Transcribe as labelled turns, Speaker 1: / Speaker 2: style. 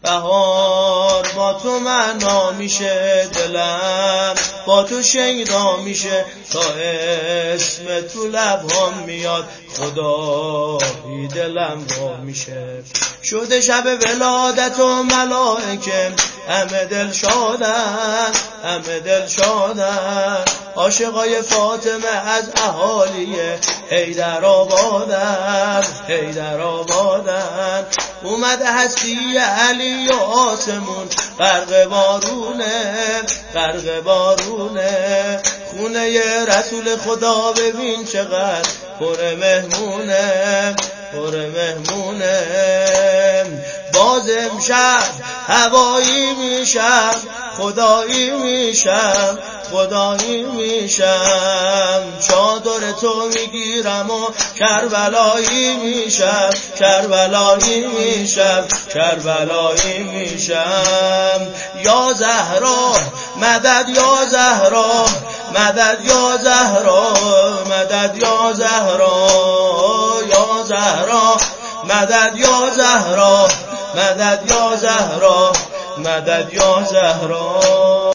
Speaker 1: بهار با تو معنا میشه، دلم با تو شیدا میشه، تا اسم تو لبام میاد خدایی دلم وا میشه. شده شب ولادت و ملائکه همه دل شادن، همه دل شادن، عاشقای فاطمه از اهالی حیدر آبادن، حیدر آبادن. اومده هستی علی و آسمون غرق بارونه، غرق بارونه، خونه رسول خدا ببین چقدر پر مهمونه، پر مهمونه. باز امشب هوایی میشم، خدایی میشم، خدایی میشم، چادر تو میگیرم و کربلایی میشم، کربلایی میشم، کربلایی میشم. یا زهرا مدد، یا زهرا مدد، یا زهرا مدد، یا زهرا، یا زهرا مدد، یا زهرا مدد، یا زهرا مدد، یا زهرا.